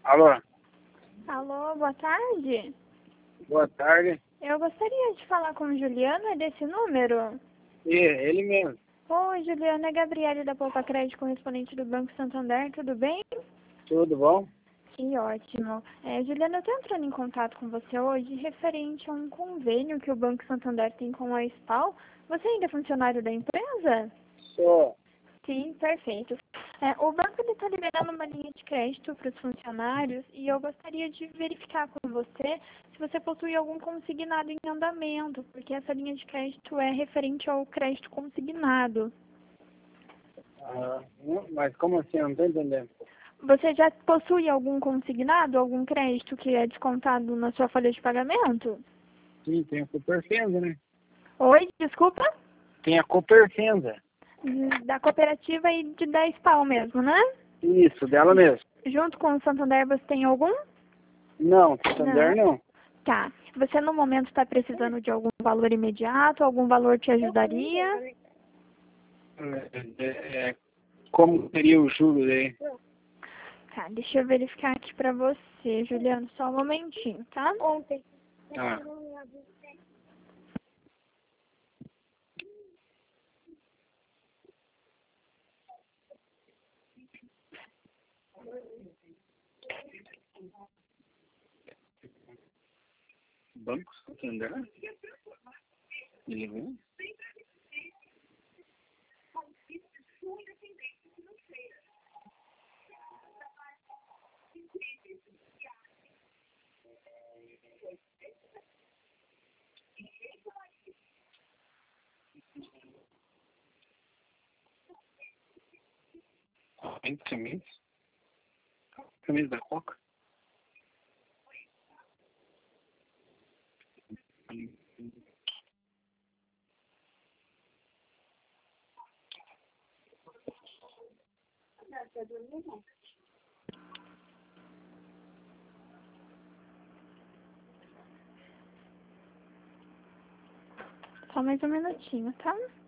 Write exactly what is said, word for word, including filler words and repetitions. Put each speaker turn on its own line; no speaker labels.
Alô,
Alô, boa tarde.
boa tarde.
Eu gostaria de falar com o Juliano, é desse número?
E ele mesmo.
Oi, Juliano, é Gabriele da Poupa Crédito, correspondente do Banco Santander, tudo bem?
Tudo bom?
Que ótimo. É, Juliano, eu estou entrando em contato com você hoje referente a um convênio que o Banco Santander tem com a SPAL. Você ainda é funcionário da empresa?
Sou.
Sim, perfeito. É, o banco está liberando uma linha de crédito para os funcionários e eu gostaria de verificar com você se você possui algum consignado em andamento, porque essa linha de crédito é referente ao crédito consignado.
Ah, hum, mas como assim? Eu não tô entendendo.
Você já possui algum consignado, algum crédito que é descontado na sua folha de pagamento?
Sim, tem a Coperfenza, né?
Oi, desculpa?
Tem a Coperfenza.
Da cooperativa e de da SPAL mesmo, né?
Isso, dela mesmo.
Junto com o Santander você tem algum?
Não, Santander
Não.
não.
Tá. Você no momento está precisando de algum valor imediato? Algum valor te ajudaria?
É, é, como seria o juro daí?
Tá, deixa eu verificar aqui pra você, Juliano, só um momentinho, tá?
Ontem.
Ah, Banco Santander? Ele vem? Tem camisa? Camisa da Coca?
Só mais um minutinho, tá?